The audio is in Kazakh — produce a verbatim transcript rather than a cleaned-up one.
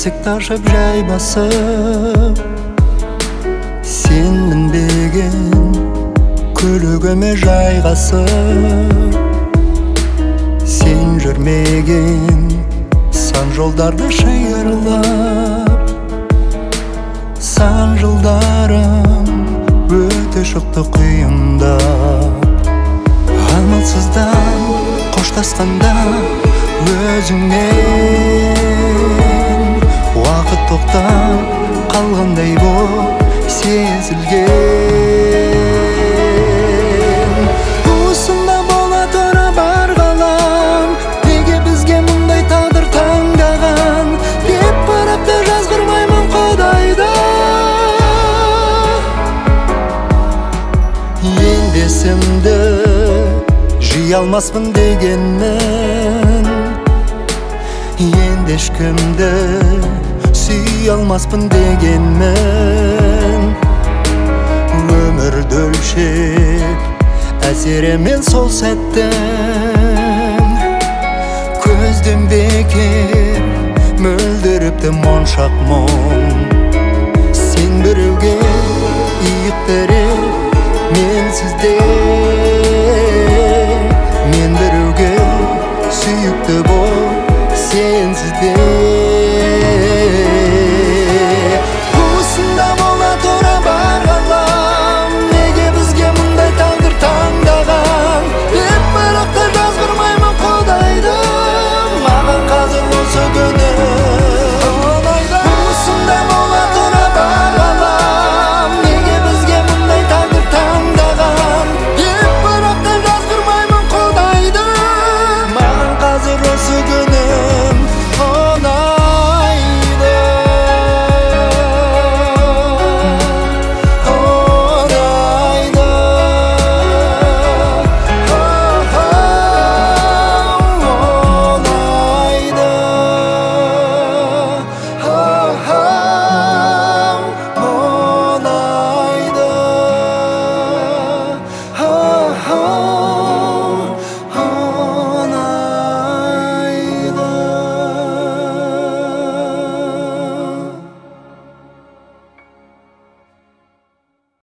есік ашып жай басып, сен мінбеген көлігіме жайғасып, сен жүрмеген сан жолдарды шиырлап, сан жылдарым өте шықты құйындап. Амалсыздан қоштасқанда өзіңнен уақыт тоқтап қалғандай боп сезілген. Осында бола тұра бар ғалам, неге бізге мұндай тағдыр таңдаған? Деп барапты жазғырмаймын құдайда, ендесімді жи алмаспын дегенмен, енді ешкімді сүй алмаспын дегенмен, өмірді өлшеп әсеремен сол сәттің көзден бекер мөлдіріпті моншақ мұң. Сен біреуге иық берер, мен сізде